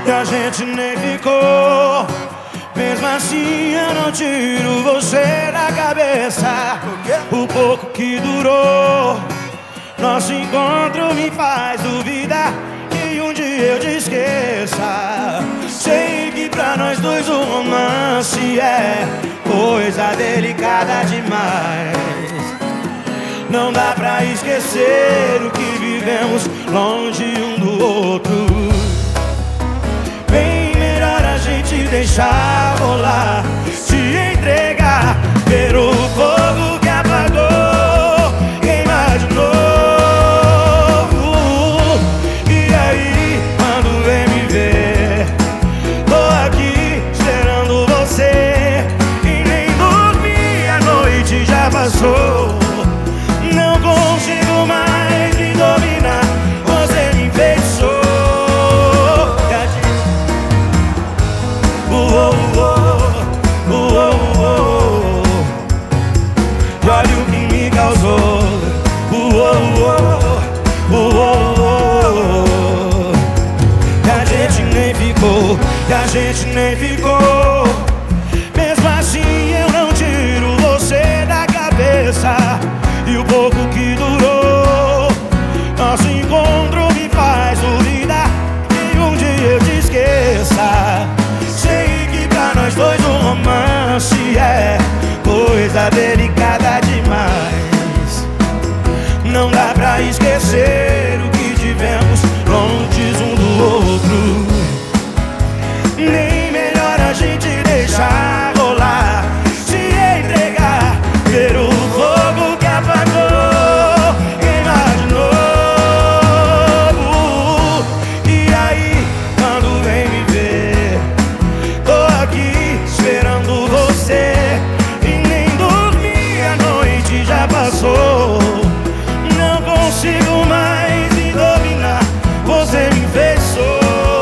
e a gente nem ficou. Mesmo assim eu não tiro você da cabeça. O pouco que durou, nosso encontro me faz duvidar que um dia eu te esqueça. Sei que pra nós dois o romance é coisa delicada demais. Não dá pra esquecer o que vivemos longe um do outro. Bem melhor a gente deixar rolar, se entregar, ver o fogo que apagou queimar de novo. E aí, quando vem me ver, tô aqui esperando você, e nem dormi, a noite já passou. Não consigo mais me dominar, você me enfeitiçou. E olha o que me causou. E a gente nem ficou, e a gente nem ficou. Mesmo assim eu não tiro você da cabeça. E o pouco que durou, nosso encontro me faz duvidar que um dia eu te esqueça. Sei que pra nós dois o romance é coisa delicada demais. Não dá pra esquecer o que tivemos longe um do outro. Nem melhor a gente deixar rolar, se entregar, ver o fogo que apagou queimar de novo. E aí, quando vem me ver, tô aqui esperando você, e nem dormi, a noite já passou. Não consigo mais me dominar, você me enfeitiçou.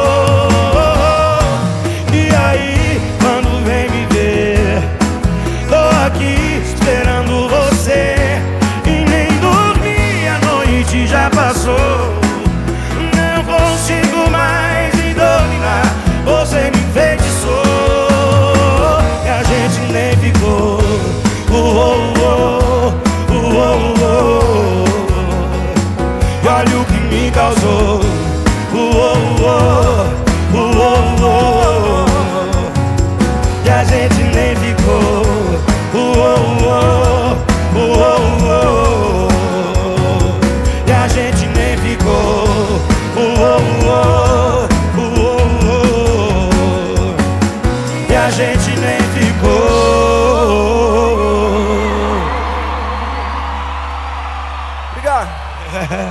E aí, quando vem me ver, tô aqui esperando você, e nem dormi, a noite já passou. Não consigo mais me dominar, você me enfeitiçou. E a gente nem ficou. E olha o que me causou. E a gente nem ficou. E a gente nem ficou. E a gente nem ficou. Obrigado.